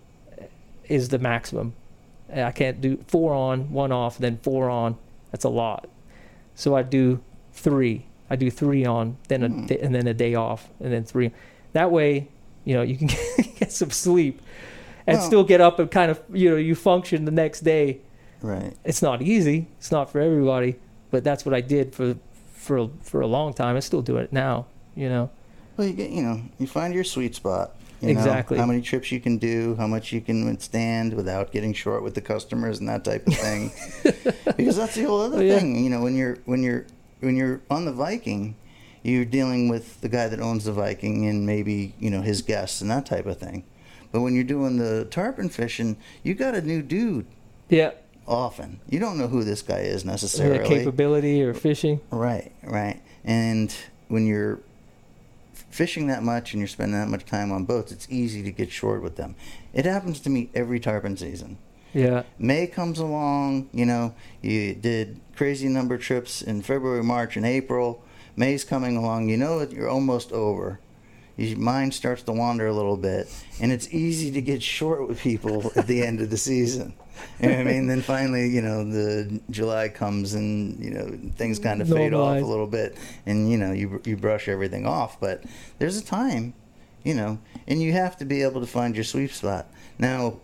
is the maximum. I can't do four on, one off, then four on. That's a lot. So I do three. I do three on, then a, Hmm. day, and then a day off, and then three. That way, you know, you can get some sleep and Well- still get up and kind of, you know, you function the next day. Right. It's not easy. It's not for everybody. But that's what I did for for for a long time. I still do it now, you know. Well, you get, you know, you find your sweet spot. You Exactly. Know, how many trips you can do, how much you can withstand without getting short with the customers and that type of thing. Because that's the whole other Oh, yeah. thing. You know, when you're when you're when you're on the Viking, you're dealing with the guy that owns the Viking and maybe, you know, his guests and that type of thing. But when you're doing the tarpon fishing, you got a new dude Yeah. often. You don't know who this guy is Their necessarily. capability or fishing. Right, right. And when you're fishing that much and you're spending that much time on boats, it's easy to get short with them. It happens to me every tarpon season. Yeah. May comes along, you know, you did crazy number of trips in February, March, and April. May's coming along, you know that you're almost over. Your mind starts to wander a little bit, and it's easy to get short with people at the end of the season. You know what I mean? Then finally, you know, the July comes and, you know, things kind of fade off Normalize. a little bit, and, you know, you you brush everything off. But there's a time, you know, and you have to be able to find your sweet spot. Now,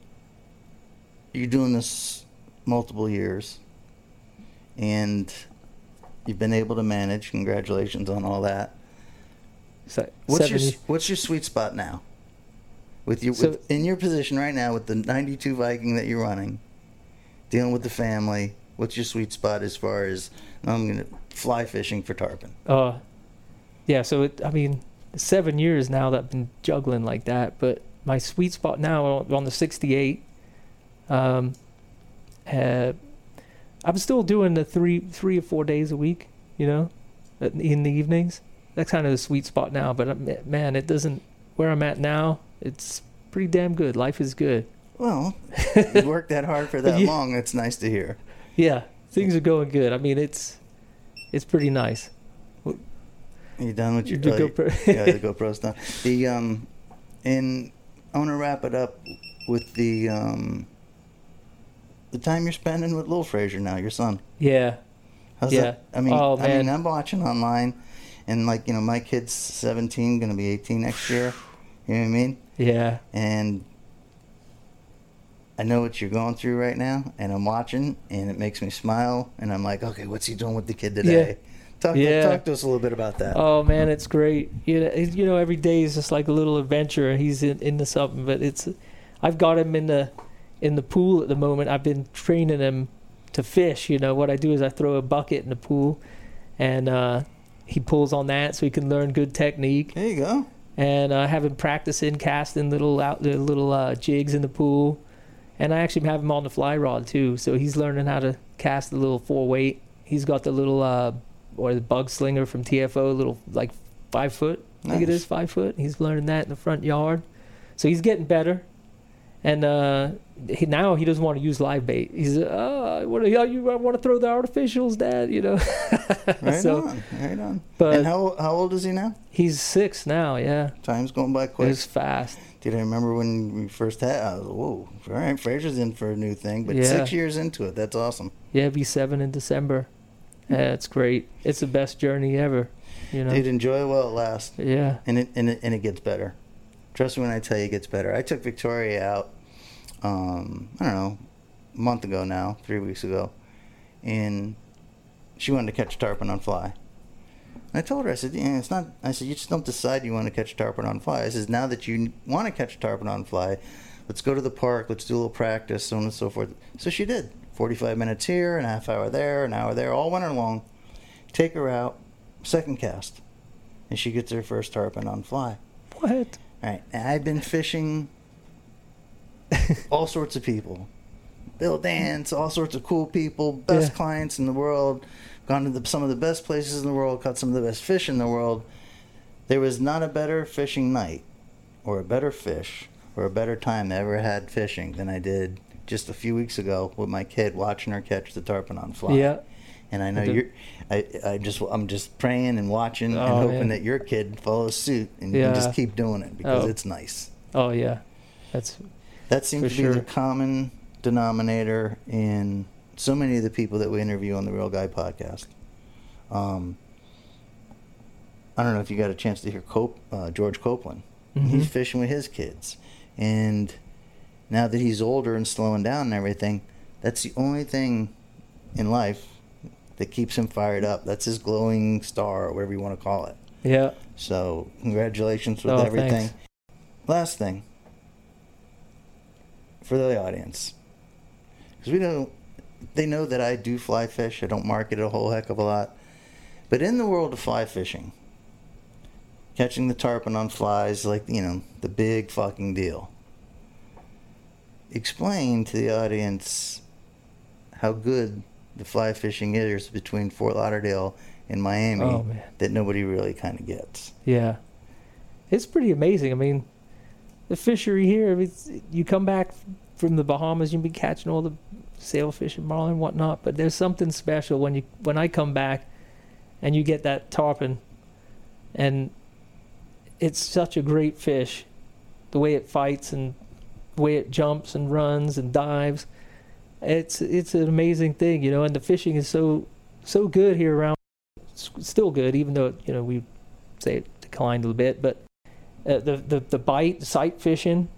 you're doing this multiple years, and you've been able to manage. Congratulations on all that. So, What's your seventy What's your sweet spot now? With your So- with, in your position right now with the ninety-two Viking that you're running, dealing with the family. What's your sweet spot as far as I'm gonna fly fishing for tarpon? Uh, yeah. So it, I mean, seven years now that I've been juggling like that. But my sweet spot now on on the sixty-eight. Um, uh, I'm still doing the three three or four days a week. You know, in the evenings. That's kind of the sweet spot now. But um, man, it doesn't. Where I'm at now, it's pretty damn good. Life is good. Well, you worked that hard for that Yeah. long. That's nice to hear. Yeah, things are going good. I mean, it's it's pretty nice. You done with your The oh, you- GoPro. yeah, the GoPro's done. The um, and I want to wrap it up with the um, the time you're spending with Lil Fraser now, your son. Yeah, How's Yeah. that? I mean, Oh, I mean, man. I'm watching online, and like you know, my kid's seventeen, gonna be eighteen next year. You know what I mean? yeah. And I know what you're going through right now, and I'm watching, and it makes me smile, and I'm like, okay, what's he doing with the kid today? Talk, Yeah. talk to us a little bit about that. Oh man, it's great. You know, it- you know, every day is just like a little adventure, and he's in, into something. But it's, I've got him in the, in the pool at the moment. I've been training him to fish. You know, what I do is I throw a bucket in the pool, and uh, he pulls on that so he can learn good technique. There you go. And I have him practicing casting little out the little uh, jigs in the pool, and I actually have him on the fly rod too. So he's learning how to cast the little four weight. He's got the little uh, or the bug slinger from T F O, little like five foot. I think it Nice. is five foot. He's learning that in the front yard, so he's getting better. And uh, he, now he doesn't want to use live bait. He's, oh, I want to, you I want to throw the artificials, Dad, you know. Right so, on, right on. But and how how old is he now? He's six now, yeah. Time's going by quick. It's fast. Dude, I remember when we first had, I was, whoa, all right, Fraser's in for a new thing. But Yeah. six years into it, that's awesome. Yeah, it'll be seven in December. Yeah, it's great. It's the best journey ever, you know. Dude, enjoy it while it lasts. Yeah. And it, and it and it gets better. Trust me when I tell you it gets better. I took Victoria out, um, I don't know, a month ago now, three weeks ago, and she wanted to catch a tarpon on fly. And I told her, I said, yeah, it's not, I said, you just don't decide you want to catch a tarpon on fly. I said, now that you want to catch a tarpon on fly, let's go to the park, let's do a little practice, so on and so forth. So she did. forty-five minutes here, and a half hour there, an hour there, all winter long. Take her out, second cast, and she gets her first tarpon on fly. What? All right, and I've been fishing all sorts of people. Bill Dance, all sorts of cool people, best Yeah. clients in the world, gone to the, some of the best places in the world, caught some of the best fish in the world. There was not a better fishing night or a better fish or a better time I ever had fishing than I did just a few weeks ago with my kid watching her catch the tarpon on fly. Yeah. And I know I did. you're, I, I just, I'm just praying and watching Oh, and hoping man. that your kid follows suit and you Yeah. just keep doing it because Oh. it's nice. Oh, yeah. That's That seems For to be sure. the common denominator in so many of the people that we interview on the Real Guy podcast. Um, I don't know if you got a chance to hear Cop- uh, George Copeland. Mhm. He's fishing with his kids. And now that he's older and slowing down and everything, that's the only thing in life that keeps him fired up. That's his glowing star, or whatever you want to call it. yeah. So congratulations with Oh, everything. thanks. Last thing for the audience, because we don't, they know that I do fly fish. I don't market it a whole heck of a lot, but in the world of fly fishing, catching the tarpon on flies, like, you know, the big fucking deal. Explain to the audience how good the fly fishing is between Fort Lauderdale and Miami Oh, man. that nobody really kind of gets. Yeah. It's pretty amazing. I mean, the fishery here, it's, you come back from the Bahamas, you be catching all the sailfish and marlin and whatnot, but there's something special when you when I come back and you get that tarpon, and it's such a great fish, the way it fights and the way it jumps and runs and dives. It's it's an amazing thing, you know, and the fishing is so so good here around. It's still good, even though, you know, we say it declined a little bit, but uh, the, the the bite, the sight fishing,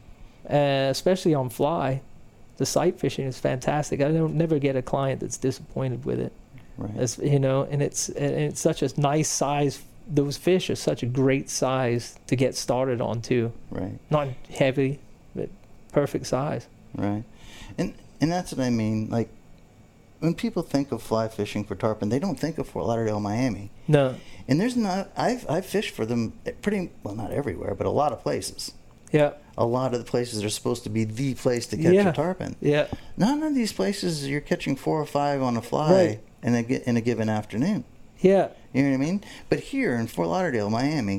uh, especially on fly, the sight fishing is fantastic. I don't never get a client that's disappointed with it. Right. As, you know, and it's and it's such a nice size. Those fish are such a great size to get started on too. Right. Not heavy, but perfect size. Right. And and that's what I mean. Like, when people think of fly fishing for tarpon, they don't think of Fort Lauderdale, Miami. No. And there's not. I've I've fished for them pretty well, not everywhere, but a lot of places. Yeah. A lot of the places are supposed to be the place to catch Yeah. a tarpon. Yeah. None of these places you're catching four or five on a fly Right. in a gi- in a given afternoon. Yeah. You know what I mean? But here in Fort Lauderdale, Miami,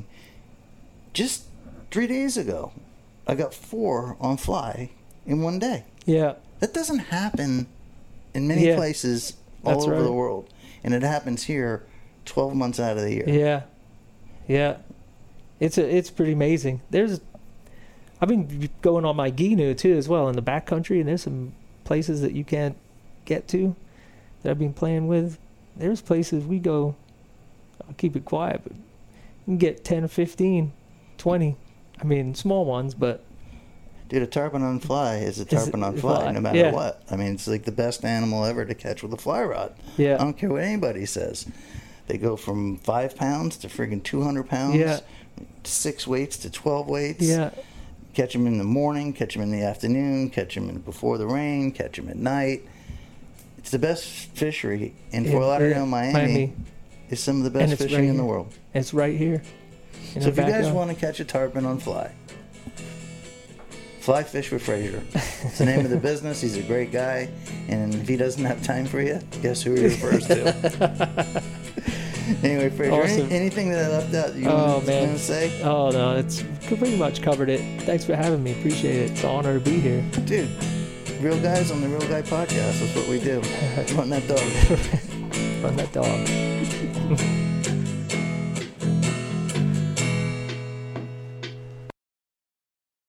just three days ago, I got four on fly in one day. Yeah. That doesn't happen in many Yeah. places all That's over right. the world. And it happens here twelve months out of the year. Yeah. Yeah. It's a it's pretty amazing. There's I've been going on my Ginu too as well in the backcountry, and there's some places that you can't get to that I've been playing with. There's places we go, I'll keep it quiet, but you can get ten, fifteen, twenty. I mean, small ones, but Dude, a tarpon on fly is a Is tarpon it- on fly, fly, no matter yeah. what. I mean, it's like the best animal ever to catch with a fly rod. yeah. I don't care what anybody says. They go from five pounds to friggin' two hundred pounds, Yeah. six weights to twelve weights. Yeah. Catch them in the morning, catch them in the afternoon, catch them in before the rain, catch them at night. It's the best fishery in Yeah, Fort Lauderdale, yeah, Miami. Miami. Is some of the And best it's fishing right in the here. world. It's right here. in So the if you guys backyard. want to catch a tarpon on fly, fly fish with Fraser. It's the name of the business. He's a great guy, and if he doesn't have time for you, guess who he refers to? Anyway, Fraser, Awesome. any, anything that I left out you Oh, want man. to say? Oh, no, it's pretty much covered it. Thanks for having me. Appreciate it. It's an honor to be here. Dude, Real Guys on the Real Guy Podcast. That's what we do. Run that dog. Run that dog.